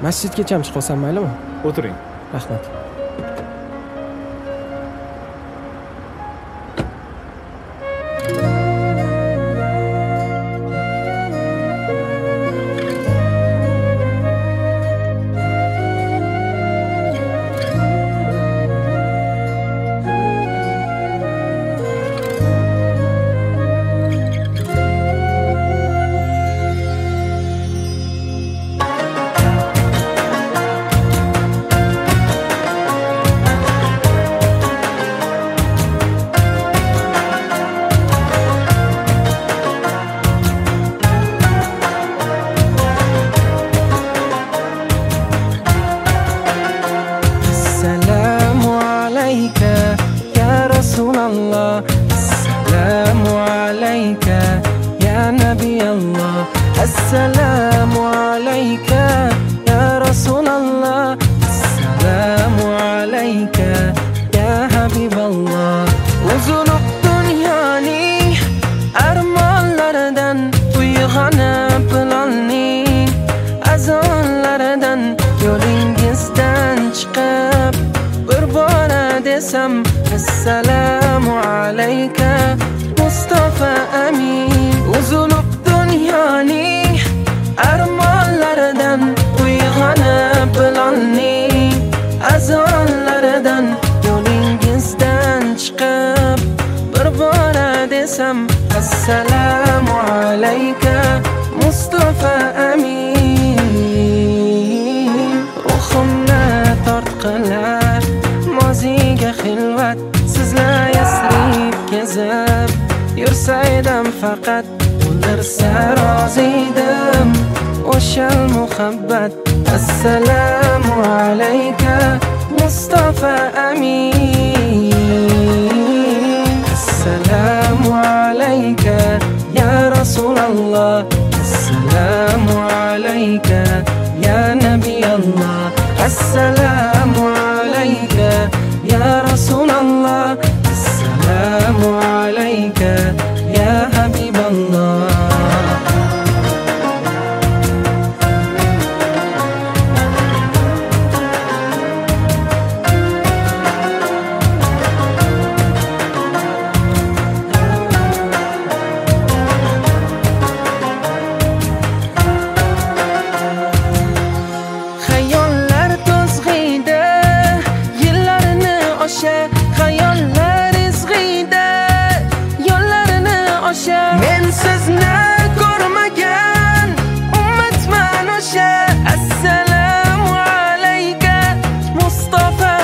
Masjidgacha chiqib olsam maylimi? O'tiring. Rahmat. السلام عليك يا رسول الله السلام عليك يا حبيب الله Uzulup dünyani armonlardan uyg'onib bilolning azonlaridan yo'lingizdan chiqib bir bora desam assalomu alayka Mustafa Amin Uzulup dünyani armonlaridan uyg'onib bilolning azonlaridan yo'lingizdan chiqib bir bora desam assalomu alayka Mustafa Amin ruhimni tortqilar moziga xilvat sizlar yasrib kezib yursaydim faqat o'ldirsa roziydim o'sha muhabbat assalomu alayka Mustafa Amin assalomu alayka ya Rasulullah assalomu alayka ya Nabiyallah assalomu alayka ya Rasulullah assalomu alayka ya Habiballah Men sizni ko'rmagan ummatman o'sha assalomu alayka Mustafa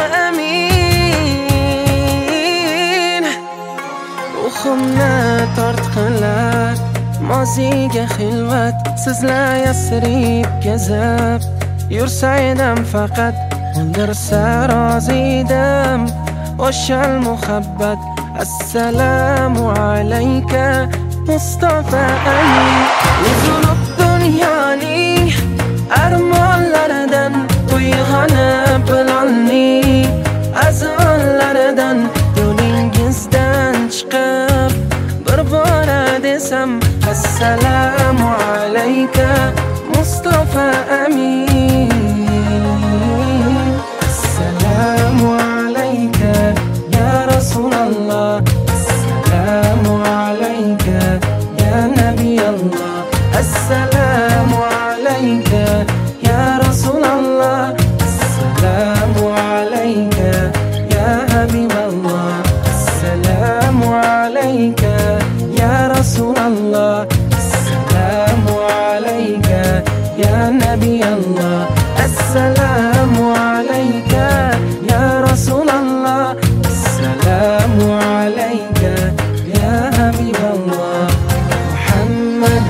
Amin ruhimni tortqilar moziga xilvat sizlar yasrib kezib yursaydim faqat o'ldirsa roziydim o'sha muhabbat assalomu alayka Mustafa Amin Uzulup dunyoning armonlaridan uyg'onib bilolning azonlaridan yo'lingizdan chiqib bir bora desam assalomu alayka Mustafa Amin assalomu alayka ya Rasulullah assalomu alayka ya Nabiyallah assalomu alayka ya Rasulullah assalomu alayka ya Habiballah assalomu alayka ya Rasulullah assalomu alayka ya Nabiyallah assalomu alayka ya Rasulullah assalomu alayka ya Habiballah Muhammad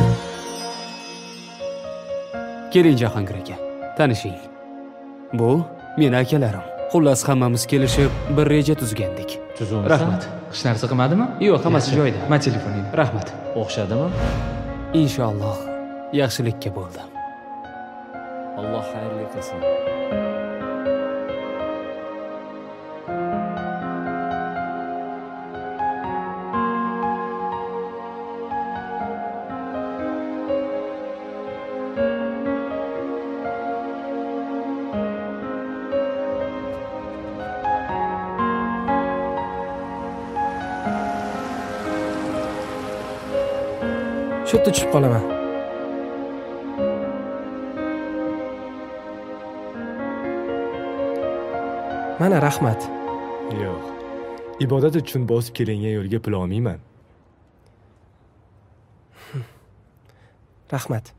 Keling Jahongir aka, tanishing. Bu meni akalarim. Xullas hammamiz kelishib bir reja tuzgandik. Rahmat. Hech narsa qilmadimi? Yo'q, hammasi joyida. Ma telefoning. Rahmat. O'xshadimi? Inshaalloh yaxshilikka bo'ldi. Alloh xayrli qilsin. Shu yerda tushib qolaman. Mana rahmat. Yo'q. Ibodat uchun bosib kelingan yo'lga pul olmayman. Rahmat.